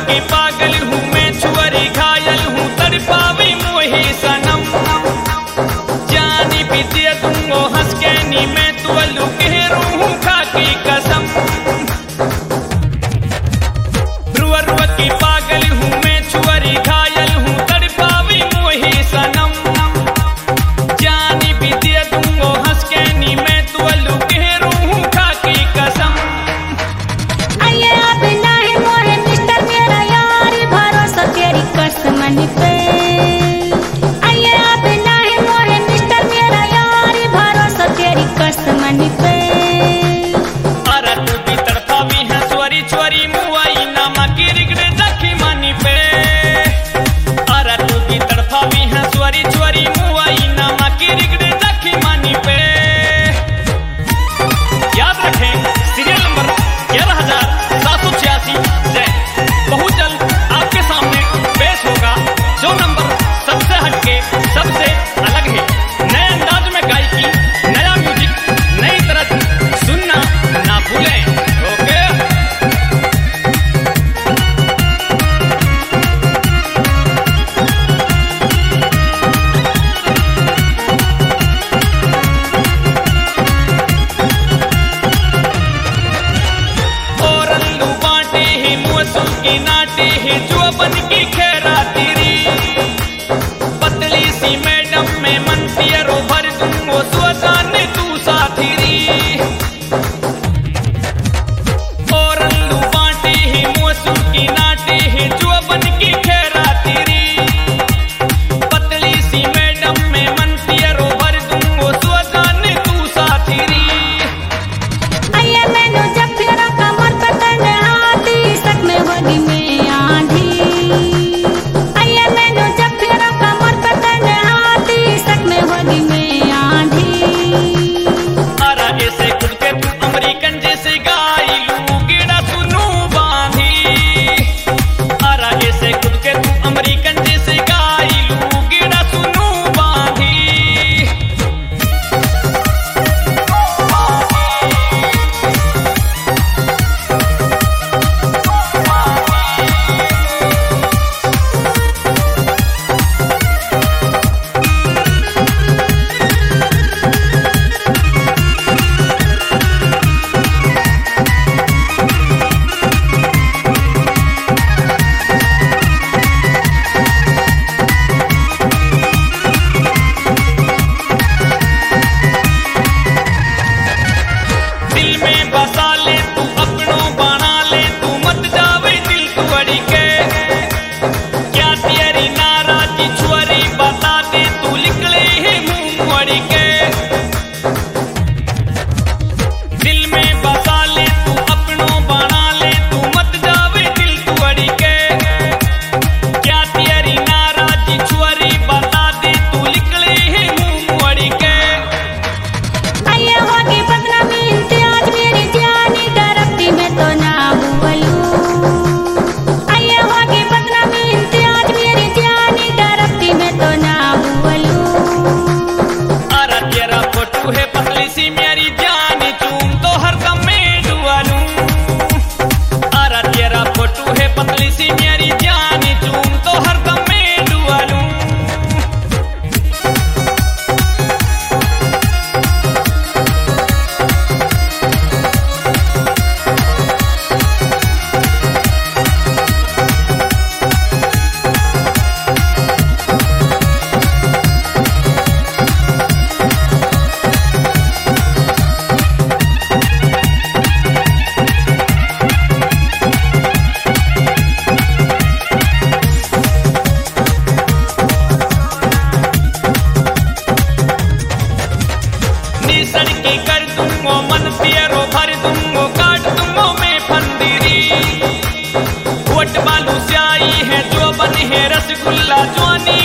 के पागल हूँ मैं, छुअरी घायल हूँ तड़पावे मोहे सनम। जानी भी दे दूंगो हंस के नी मैं, तू अलू कह रूँ खा की कसम। रुआ रुआ के पागल हूँ मैं, छुअरी घायल हूँ तड़पावे मोहे सनम। जानी भी दे दूंगो हंस के नी मैं, तू अलू कह रूँ खा की कसम। आइए अब नहीं मोहे मिस्टर मेरा यार, भरोसा तेरी कसमन पे। आइए अब नहीं मोहे मिस्टर मेरा यार, भरोसा तेरी कसमन पे। अरे तू भी तड़पावी है चोरी चोरी मुआई नामा की रिगड़े जाखी मानी पे। अरे तू भी तड़पावी है चोरी चोरी मुआई नामा की रिगड़े जाखी मानी पे। याद रखें सीरियल नंबर 11786 जय। बहुत जल्द आपके सामने पेश होगा जो नंबर सबसे हटके सबसे अलग है। नए अंदाज में गायकी, नया म्यूजिक, नई तरह सुनना ना भूलें। ओके और अल्लू बांटे हैं मुँह के नाटे हैं जो बन की खेरा तेरी। पतली सी मैडम में मन पियरो भर दूंगो सुअसान तू साथीरी। और अल्लू बांटे हैं मुँह के नाटे हैं जो बन की खेरा तेरी। पतली सी मैडम में मन पियरो भर दूंगो सुअसान तू साथीरी। आइए मैंने जब फेरा कमर पे तने हाथी, सक में होगी मैं आंधी। आइए मैंने जब फेरा कमर पे तने हाथी, सक में होगी मैं आंधी। अरे ऐसे खुद के तू अमेरिकन जैसे गाई लू गिड़ा सुनू बांधी। अरे ऐसे खुद के तू अमेरिकन जैसे गाई लू गिड़ा सुनू बांधी। दिल में बसा ले तू अपनों बना ले, तू मत जावे दिल तू अड़ी के। क्या तेरी नाराजी छुअरी बता दे, तू निकले है मुंह अड़ी के। दिल में बसा ले तू अपनों बना ले, तू मत जावे दिल तू अड़ी के। क्या तेरी नाराजी छुअरी बता दे, तू निकले है मुंह अड़ी के। आइए होगी बदनामी इम्तियाज मेरी जानी, डरती मैं तो ना बोलूं। आइए होगी बदनामी इम्तियाज मेरी जानी, डरती मैं तो ना बोलूं। अरे तेरा फोटो है पतली सी मेरी जानी, चूम तो हर दम में डुआ लूं। अरे तेरा फोटो है पतली सी मेरी जानी, चूम तो हर दम में डुआ लूं। निसर के कर दूंगो मन पियरो भर दूंगो, काट दूंगो मैं फंदीरी। वट बालू स्याही है जो बन है रसगुल्ला, जवानी